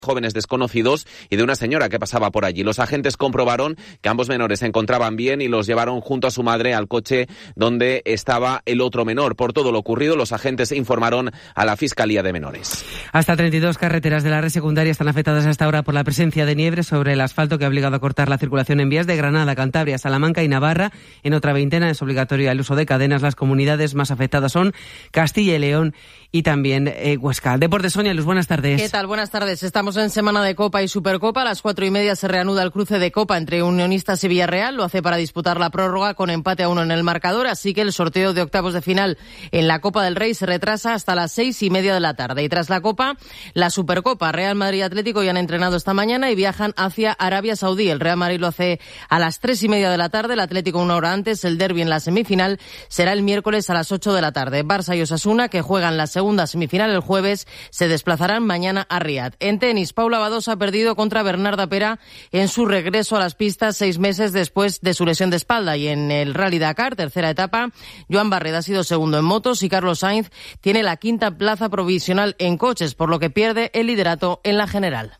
jóvenes desconocidos y de una señora que pasaba por allí. Los agentes comprobaron que ambos menores se encontraban bien y los llevaron junto a su madre al coche donde estaba el otro menor. Por todo lo ocurrido, los agentes informaron a la Fiscalía de Menores. Hasta 32 carreteras de la red secundaria están afectadas hasta ahora por la presencia de nieve sobre el asfalto que ha obligado a cortar la circulación en vías de Granada, Cantabria, Salamanca y Navarra. En otra veintena es obligatorio el uso de cadenas. Las comunidades más afectadas son Castilla y León y también Huesca. Deportes, Sonia Luz, buenas tardes. ¿Qué tal? Buenas tardes. Estamos en semana de Copa y Supercopa. A las 4:30 se reanuda el cruce de Copa entre Unionistas y Villarreal. Lo hace para disputar la prórroga con empate a 1 en el marcador. Así que el sorteo de octavos de final en la Copa del Rey se retrasa hasta las 6:30 de la tarde. Y tras la Copa, la Supercopa. Real Madrid y Atlético ya han entrenado esta mañana y viajan hacia Arabia Saudí. El Real Madrid lo hace a las 3:30 de la tarde. El Atlético una hora antes. El derbi en la semifinal será el miércoles a las 8 de la tarde. Barça y Osasuna, que juegan la segunda semifinal el jueves, se desplazarán mañana a Riad. En tenis, Paula Badosa ha perdido contra Bernarda Pera en su regreso a las pistas 6 meses después de su lesión de espalda. Y en el Rally Dakar, tercera etapa, Joan Barret ha sido segundo en motos y Carlos Sainz tiene la quinta plaza provisional en coches, por lo que pierde el liderato en la general.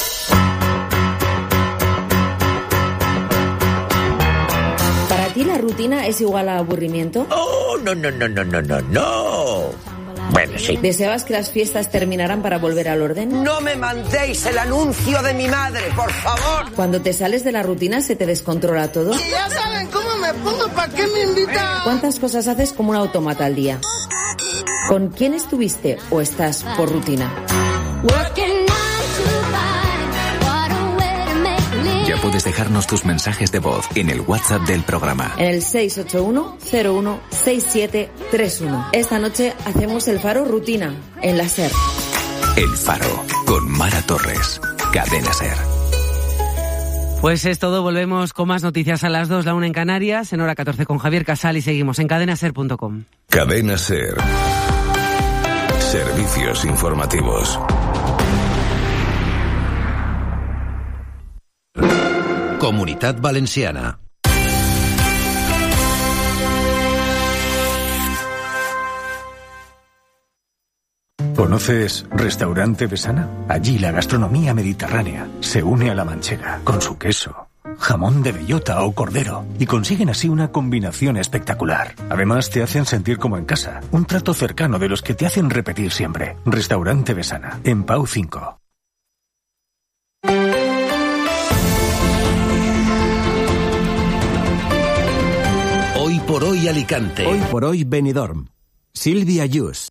¿Para ti la rutina es igual a aburrimiento? Oh, no. Bueno, sí. ¿Deseabas que las fiestas terminaran para volver al orden? No me mandéis el anuncio de mi madre, por favor. Cuando te sales de la rutina, ¿se te descontrola todo? Y ya saben cómo me pongo, ¿para qué me invitan? ¿Cuántas cosas haces como un autómata al día? ¿Con quién estuviste o estás por rutina? Ya puedes dejarnos tus mensajes de voz en el WhatsApp del programa. En el 681-016731. Esta noche hacemos el Faro Rutina en la SER. El Faro con Mara Torres. Cadena SER. Pues es todo, volvemos con más noticias a las 2, la 1 en Canarias, en hora 14 con Javier Casal y seguimos en cadenaser.com. Cadena SER. Servicios informativos. Comunitat Valenciana. ¿Conoces Restaurante Besana? Allí la gastronomía mediterránea se une a la manchega con su queso, jamón de bellota o cordero y consiguen así una combinación espectacular. Además te hacen sentir como en casa, un trato cercano de los que te hacen repetir siempre. Restaurante Besana, en Pau 5. Hoy por hoy Alicante. Hoy por hoy Benidorm. Silvia Yus.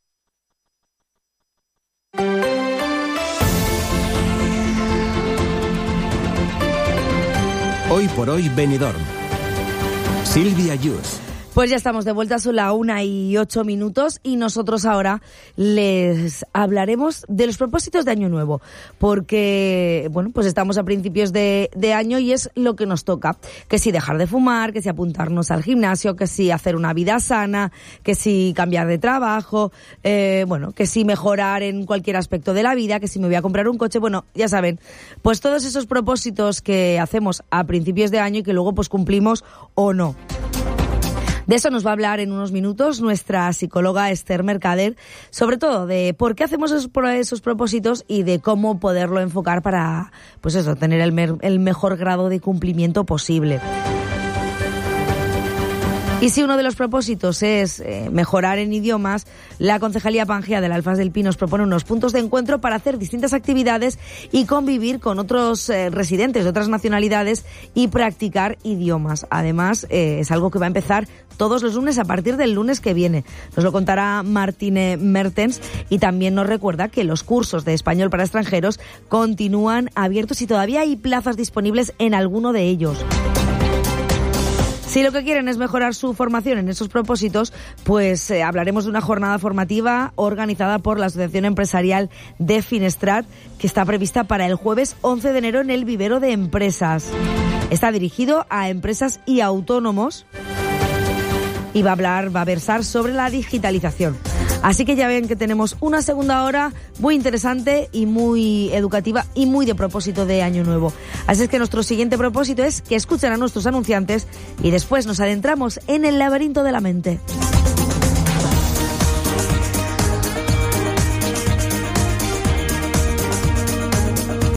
Hoy por hoy Benidorm. Silvia Yus. Pues ya estamos de vuelta, son las 1:08 y nosotros ahora les hablaremos de los propósitos de Año Nuevo, porque, bueno, pues estamos a principios de año y es lo que nos toca, que si dejar de fumar, que si apuntarnos al gimnasio, que si hacer una vida sana, que si cambiar de trabajo, que si mejorar en cualquier aspecto de la vida, que si me voy a comprar un coche, bueno, ya saben, pues todos esos propósitos que hacemos a principios de año y que luego pues cumplimos o no. De eso nos va a hablar en unos minutos nuestra psicóloga Esther Mercader, sobre todo de por qué hacemos esos propósitos y de cómo poderlo enfocar para, pues eso, tener el mejor grado de cumplimiento posible. Y si uno de los propósitos es mejorar en idiomas, la Concejalía Pangea del Alfaz del Pi nos propone unos puntos de encuentro para hacer distintas actividades y convivir con otros residentes de otras nacionalidades y practicar idiomas. Además, es algo que va a empezar todos los lunes a partir del lunes que viene. Nos lo contará Martine Mertens y también nos recuerda que los cursos de español para extranjeros continúan abiertos y todavía hay plazas disponibles en alguno de ellos. Si lo que quieren es mejorar su formación en esos propósitos, pues hablaremos de una jornada formativa organizada por la Asociación Empresarial de Finestrat, que está prevista para el jueves 11 de enero en el Vivero de Empresas. Está dirigido a empresas y autónomos y va a versar sobre la digitalización. Así que ya ven que tenemos una segunda hora muy interesante y muy educativa y muy de propósito de Año Nuevo. Así es que nuestro siguiente propósito es que escuchen a nuestros anunciantes y después nos adentramos en el laberinto de la mente.